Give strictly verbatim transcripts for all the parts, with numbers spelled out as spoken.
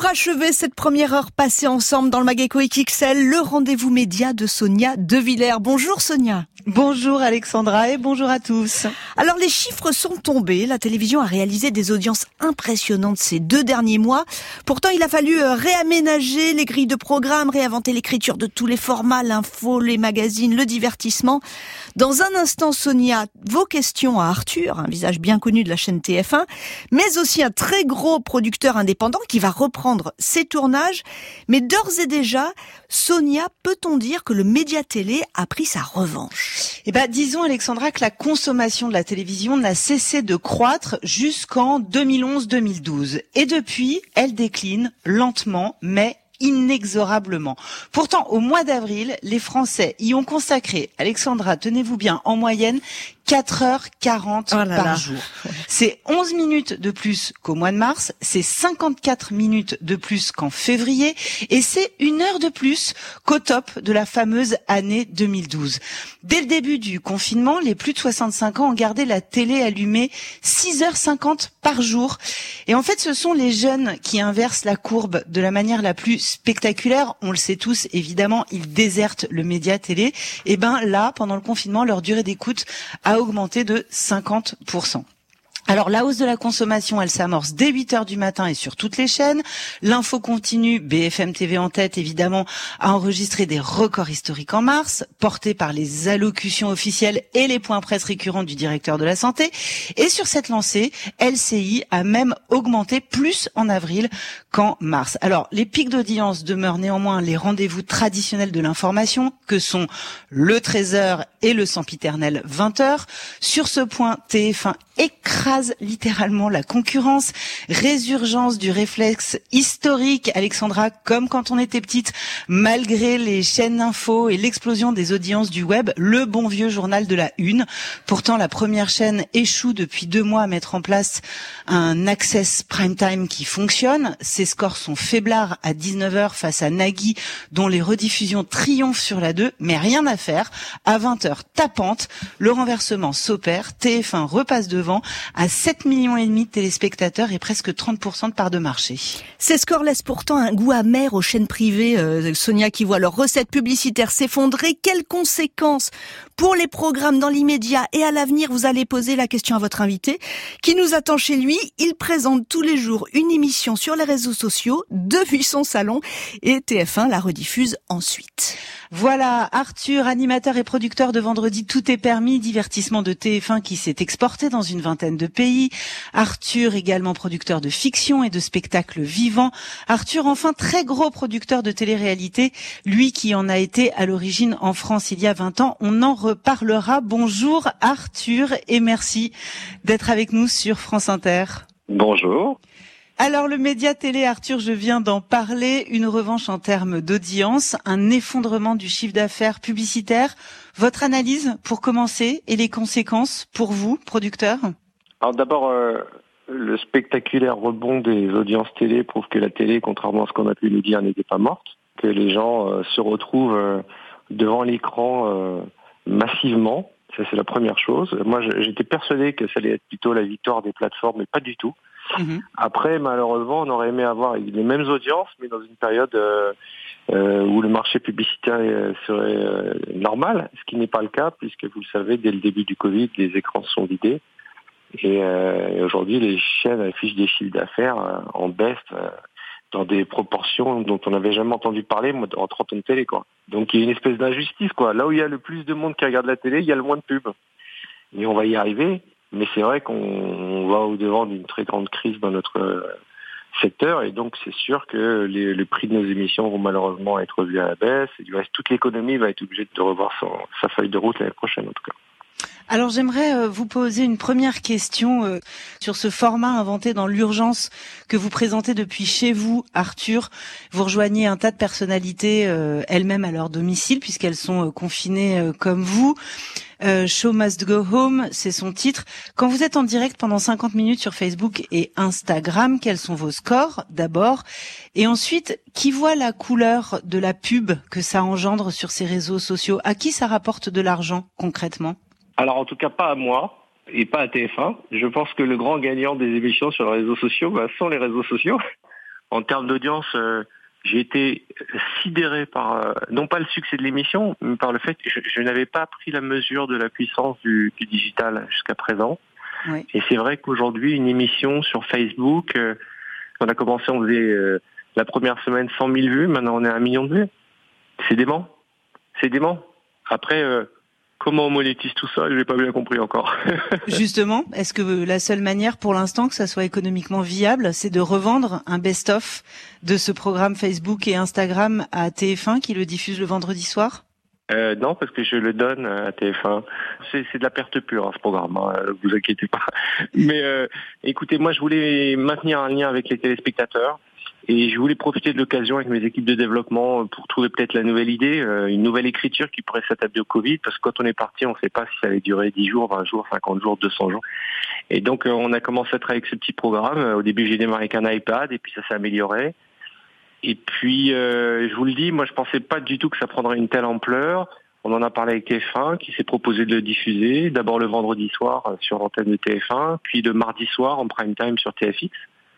achever cette première heure passée ensemble dans le Mageco X X L, le rendez-vous média de Sonia De Villers. Bonjour Sonia. Bonjour Alexandra et bonjour à tous. Alors les chiffres sont tombés, la télévision a réalisé des audiences impressionnantes ces deux derniers mois. Pourtant il a fallu réaménager les grilles de programmes, réinventer l'écriture de tous les formats, l'info, les magazines, le divertissement. Dans un instant Sonia, vos questions à Arthur, un visage bien connu de la chaîne T F un, mais aussi un très gros producteur indépendant qui va reprendre ses tournages. Mais d'ores et déjà, Sonia, peut-on dire que le média télé a pris sa revanche ? Eh ben, disons Alexandra que la consommation de la télévision n'a cessé de croître jusqu'en deux mille onze deux mille douze. Et depuis, elle décline lentement, mais inexorablement. Pourtant, au mois d'avril, les Français y ont consacré, Alexandra, tenez-vous bien, en moyenne quatre heures quarante oh là par là. jour. C'est onze minutes de plus qu'au mois de mars, c'est cinquante-quatre minutes de plus qu'en février, et c'est une heure de plus qu'au top de la fameuse année deux mille douze. Dès le début du confinement, les plus de soixante-cinq ans ont gardé la télé allumée six heures cinquante par jour. Et en fait, ce sont les jeunes qui inversent la courbe de la manière la plus spectaculaire. On le sait tous, évidemment, ils désertent le média télé. Et ben là, pendant le confinement, leur durée d'écoute a augmenté de cinquante pour cent. Alors la hausse de la consommation, elle s'amorce dès huit heures du matin et sur toutes les chaînes. L'info continue, B F M T V en tête évidemment, a enregistré des records historiques en mars, portés par les allocutions officielles et les points presse récurrents du directeur de la santé. Et sur cette lancée, L C I a même augmenté plus en avril qu'en mars. Alors les pics d'audience demeurent néanmoins les rendez-vous traditionnels de l'information, que sont le treize heures et le sempiternel vingt heures. Sur ce point, T F un écrase littéralement la concurrence, résurgence du réflexe historique, Alexandra, comme quand on était petite, malgré les chaînes d'infos et l'explosion des audiences du web, le bon vieux journal de la une. Pourtant, la première chaîne échoue depuis deux mois à mettre en place un access prime time qui fonctionne. Ses scores sont faiblards à dix-neuf heures face à Nagui, dont les rediffusions triomphent sur la deux, mais rien à faire. À vingt heures tapante, le renversement s'opère, T F un repasse devant à sept millions et demi de téléspectateurs et presque trente pour cent de part de marché. Ces scores laissent pourtant un goût amer aux chaînes privées, euh, Sonia, qui voient leurs recettes publicitaires s'effondrer. Quelles conséquences pour les programmes dans l'immédiat et à l'avenir? Vous allez poser la question à votre invité qui nous attend chez lui. Il présente tous les jours une émission sur les réseaux sociaux depuis son salon et T F un la rediffuse ensuite. Voilà, Arthur, animateur et producteur de Vendredi Tout est permis, divertissement de T F un qui s'est exporté dans une vingtaine de pays. Arthur, également producteur de fiction et de spectacles vivants. Arthur, enfin, très gros producteur de télé-réalité, lui qui en a été à l'origine en France il y a vingt ans. On en reparlera. Bonjour Arthur et merci d'être avec nous sur France Inter. Bonjour. Alors le média télé, Arthur, je viens d'en parler, une revanche en termes d'audience, un effondrement du chiffre d'affaires publicitaire. Votre analyse pour commencer et les conséquences pour vous, producteur? Alors d'abord, euh, le spectaculaire rebond des audiences télé prouve que la télé, contrairement à ce qu'on a pu nous dire, n'était pas morte, que les gens euh, se retrouvent euh, devant l'écran euh, massivement. Ça, c'est la première chose. Moi, j'étais persuadé que ça allait être plutôt la victoire des plateformes, mais pas du tout. Mmh. Après, malheureusement, on aurait aimé avoir les mêmes audiences, mais dans une période euh, euh, où le marché publicitaire serait euh, normal, ce qui n'est pas le cas, puisque vous le savez, dès le début du Covid, les écrans se sont vidés. Et, euh, et aujourd'hui, les chaînes affichent des chiffres d'affaires euh, en baisse euh, dans des proportions dont on n'avait jamais entendu parler en trente ans de télé, quoi. Donc il y a une espèce d'injustice, quoi. Là où il y a le plus de monde qui regarde la télé, il y a le moins de pubs. Et on va y arriver. Mais c'est vrai qu'on va au-devant d'une très grande crise dans notre secteur et donc c'est sûr que les, les prix de nos émissions vont malheureusement être revus à la baisse et du reste, toute l'économie va être obligée de revoir son, sa feuille de route l'année prochaine en tout cas. Alors j'aimerais vous poser une première question sur ce format inventé dans l'urgence que vous présentez depuis chez vous, Arthur. Vous rejoignez un tas de personnalités elles-mêmes à leur domicile puisqu'elles sont confinées comme vous. Euh, Show Must Go Home, c'est son titre. Quand vous êtes en direct pendant cinquante minutes sur Facebook et Instagram, quels sont vos scores d'abord? Et ensuite, qui voit la couleur de la pub que ça engendre sur ces réseaux sociaux? À qui ça rapporte de l'argent concrètement? Alors en tout cas pas à moi et pas à T F un. Je pense que le grand gagnant des émissions sur les réseaux sociaux bah, sont les réseaux sociaux. En termes d'audience, euh, j'ai été sidéré par, euh, non pas le succès de l'émission, mais par le fait que je, je n'avais pas pris la mesure de la puissance du, du digital jusqu'à présent. Oui. Et c'est vrai qu'aujourd'hui, une émission sur Facebook, euh, on a commencé, on faisait euh, la première semaine cent mille vues, maintenant on est à un million de vues. C'est dément. C'est dément. Après, euh, comment on monétise tout ça, je n'ai pas bien compris encore. Justement, est-ce que la seule manière pour l'instant que ça soit économiquement viable, c'est de revendre un best-of de ce programme Facebook et Instagram à T F un qui le diffuse le vendredi soir ? Euh, non, parce que je le donne à T F un. C'est, c'est de la perte pure, hein, ce programme, hein, vous inquiétez pas. Mais euh, écoutez, moi je voulais maintenir un lien avec les téléspectateurs et je voulais profiter de l'occasion avec mes équipes de développement pour trouver peut-être la nouvelle idée, euh, une nouvelle écriture qui pourrait s'adapter au Covid, parce que quand on est parti, on ne sait pas si ça allait durer dix jours, vingt jours, cinquante jours, deux cents jours. Et donc euh, on a commencé à travailler avec ce petit programme. Au début j'ai démarré avec un iPad et puis ça s'est amélioré. Et puis, euh, je vous le dis, moi je pensais pas du tout que ça prendrait une telle ampleur. On en a parlé avec T F un, qui s'est proposé de le diffuser. D'abord le vendredi soir sur l'antenne de T F un, puis le mardi soir en prime time sur T F X.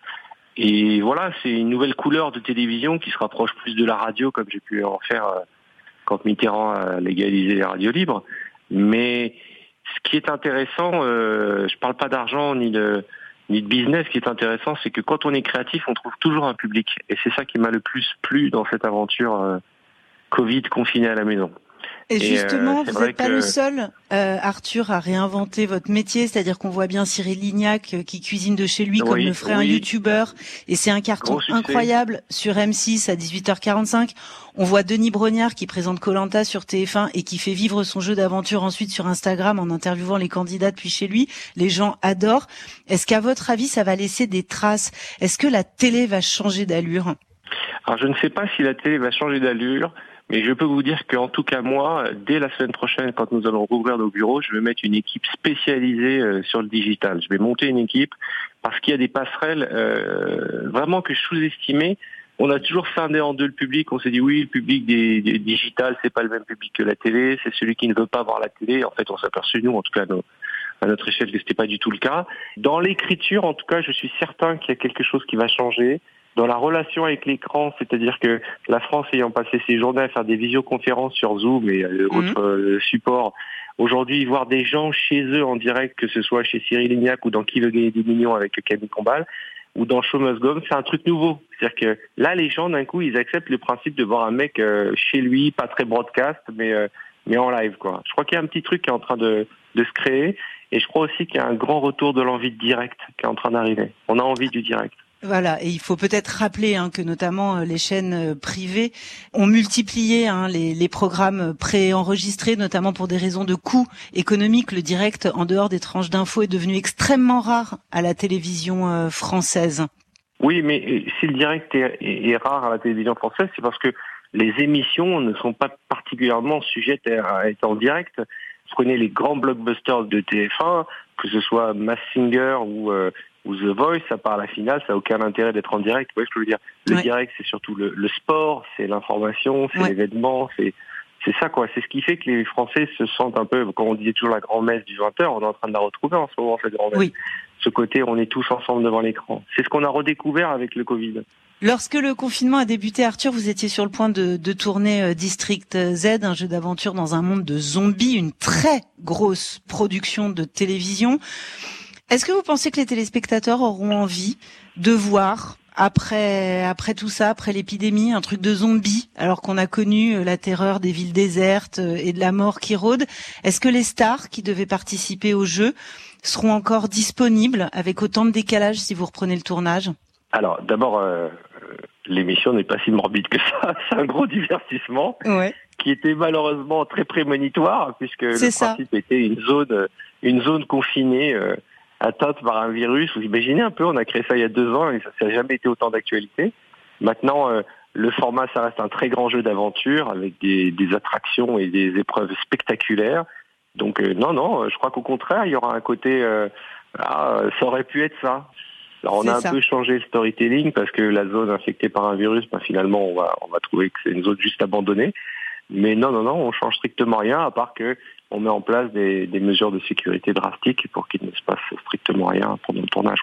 Et voilà, c'est une nouvelle couleur de télévision qui se rapproche plus de la radio, comme j'ai pu en faire euh, quand Mitterrand a légalisé les radios libres. Mais ce qui est intéressant, euh, je parle pas d'argent ni de ni de business. Ce qui est intéressant, c'est que quand on est créatif, on trouve toujours un public. Et c'est ça qui m'a le plus plu dans cette aventure euh, Covid confiné à la maison. Et, et justement, euh, vous n'êtes pas que... le seul, euh, Arthur, à réinventer votre métier. C'est-à-dire qu'on voit bien Cyril Lignac euh, qui cuisine de chez lui, oui, comme le ferait oui. un youtubeur. Et c'est un carton incroyable sur M six à dix-huit heures quarante-cinq. On voit Denis Brognard qui présente Koh Lanta sur T F un et qui fait vivre son jeu d'aventure ensuite sur Instagram en interviewant les candidats depuis chez lui. Les gens adorent. Est-ce qu'à votre avis, ça va laisser des traces ? Est-ce que la télé va changer d'allure ? Alors, je ne sais pas si la télé va changer d'allure. Mais je peux vous dire qu'en tout cas, moi, dès la semaine prochaine, quand nous allons rouvrir nos bureaux, je vais mettre une équipe spécialisée euh, sur le digital. Je vais monter une équipe parce qu'il y a des passerelles euh, vraiment que je sous-estimais. On a toujours scindé en deux le public. On s'est dit oui, le public des, des digital, c'est pas le même public que la télé. C'est celui qui ne veut pas voir la télé. En fait, on s'est aperçu, nous, en tout cas, nos, à notre échelle, que c'était pas du tout le cas. Dans l'écriture, en tout cas, je suis certain qu'il y a quelque chose qui va changer. Dans la relation avec l'écran, c'est-à-dire que la France ayant passé ses journées à faire des visioconférences sur Zoom et euh, mmh. autres euh, supports, aujourd'hui, voir des gens chez eux en direct, que ce soit chez Cyril Lignac ou dans Qui veut gagner des millions avec Camille Combal, ou dans Show Must Go On, c'est un truc nouveau. C'est-à-dire que là, les gens, d'un coup, ils acceptent le principe de voir un mec euh, chez lui, pas très broadcast, mais, euh, mais en live, quoi. Je crois qu'il y a un petit truc qui est en train de, de se créer, et je crois aussi qu'il y a un grand retour de l'envie de direct qui est en train d'arriver. On a envie du direct. Voilà, et il faut peut-être rappeler hein, que notamment les chaînes privées ont multiplié hein, les, les programmes préenregistrés, notamment pour des raisons de coûts économiques. Le direct, en dehors des tranches d'infos, est devenu extrêmement rare à la télévision euh, française. Oui, mais si le direct est, est, est rare à la télévision française, c'est parce que les émissions ne sont pas particulièrement sujettes à être en direct. Prenez les grands blockbusters de T F un, que ce soit Masked Singer ou... Euh, ou The Voice, ça part à la finale, ça n'a aucun intérêt d'être en direct. Vous voyez ce que je veux dire ? Le ouais. direct, c'est surtout le, le sport, c'est l'information, c'est ouais. l'événement, c'est c'est ça quoi. C'est ce qui fait que les Français se sentent un peu, comme on disait toujours la grand-messe du vingt heures, on est en train de la retrouver en ce moment, cette grand-messe. Oui. Ce côté, on est tous ensemble devant l'écran. C'est ce qu'on a redécouvert avec le Covid. Lorsque le confinement a débuté, Arthur, vous étiez sur le point de, de tourner euh, District Z, un jeu d'aventure dans un monde de zombies, une très grosse production de télévision. Est-ce que vous pensez que les téléspectateurs auront envie de voir, après après tout ça, après l'épidémie, un truc de zombie, alors qu'on a connu la terreur des villes désertes et de la mort qui rôde ? Est-ce que les stars qui devaient participer au jeu seront encore disponibles avec autant de décalage si vous reprenez le tournage ? Alors, d'abord, euh, l'émission n'est pas si morbide que ça. C'est un gros divertissement ouais. qui était malheureusement très prémonitoire, puisque C'est le ça. principe était une zone, une zone confinée, euh, atteinte par un virus. Vous imaginez un peu, on a créé ça il y a deux ans et ça n'a jamais été autant d'actualité. Maintenant, euh, le format, ça reste un très grand jeu d'aventure avec des, des attractions et des épreuves spectaculaires. Donc euh, non, non, je crois qu'au contraire, il y aura un côté, euh, ah, ça aurait pu être ça. Alors on c'est a un ça. peu changé le storytelling parce que la zone infectée par un virus, ben, finalement, on va, on va trouver que c'est une zone juste abandonnée. Mais non, non, non, on change strictement rien à part que on met en place des, des mesures de sécurité drastiques pour qu'il ne se passe strictement rien pendant le tournage, quoi.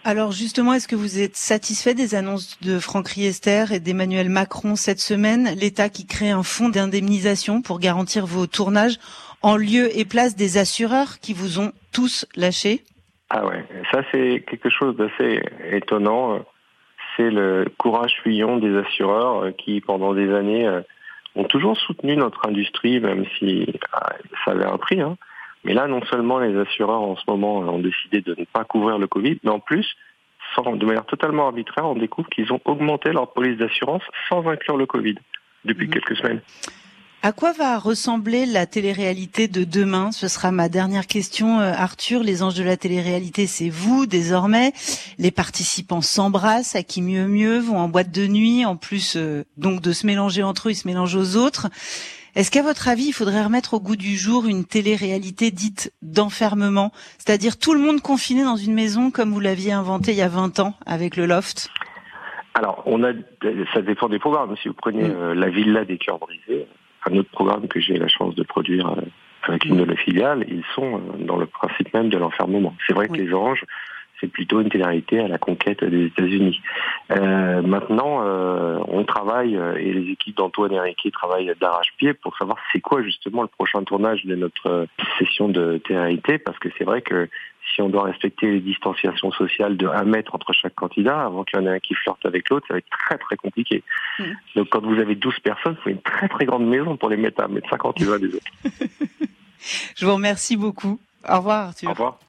Alors justement, est-ce que vous êtes satisfait des annonces de Franck Riester et d'Emmanuel Macron cette semaine? L'État qui crée un fonds d'indemnisation pour garantir vos tournages en lieu et place des assureurs qui vous ont tous lâchés. Ah ouais, ça c'est quelque chose d'assez étonnant. C'est le courage fuyant des assureurs qui, pendant des années, ont toujours soutenu notre industrie, même si ça avait un prix. Hein. Mais là, non seulement les assureurs en ce moment ont décidé de ne pas couvrir le Covid, mais en plus, sans, de manière totalement arbitraire, on découvre qu'ils ont augmenté leur police d'assurance sans inclure le Covid depuis mmh. quelques semaines. À quoi va ressembler la télé-réalité de demain? Ce sera ma dernière question, Arthur. Les anges de la télé-réalité, c'est vous, désormais. Les participants s'embrassent, à qui mieux mieux, vont en boîte de nuit. En plus, euh, donc, de se mélanger entre eux, ils se mélangent aux autres. Est-ce qu'à votre avis, il faudrait remettre au goût du jour une télé-réalité dite d'enfermement? C'est-à-dire tout le monde confiné dans une maison comme vous l'aviez inventé il y a vingt ans avec le Loft? Alors, on a, ça dépend des programmes. Si vous prenez euh, La Villa des Cœurs Brisés, un autre programme que j'ai la chance de produire avec une de les filiales, ils sont dans le principe même de l'enfermement. C'est vrai oui. que Les Anges, c'est plutôt une télé-réalité à la conquête des États-Unis. Euh, maintenant, euh, on travaille, et les équipes d'Antoine et Riquet travaillent d'arrache-pied pour savoir c'est quoi justement le prochain tournage de notre session de télé-réalité, parce que c'est vrai que si on doit respecter les distanciations sociales de un mètre entre chaque candidat, avant qu'il y en ait un qui flirte avec l'autre, ça va être très très compliqué. Mmh. Donc quand vous avez douze personnes, il faut une très très grande maison pour les mettre à un mètre cinquante les uns des autres. Je vous remercie beaucoup. Au revoir Arthur. Au revoir.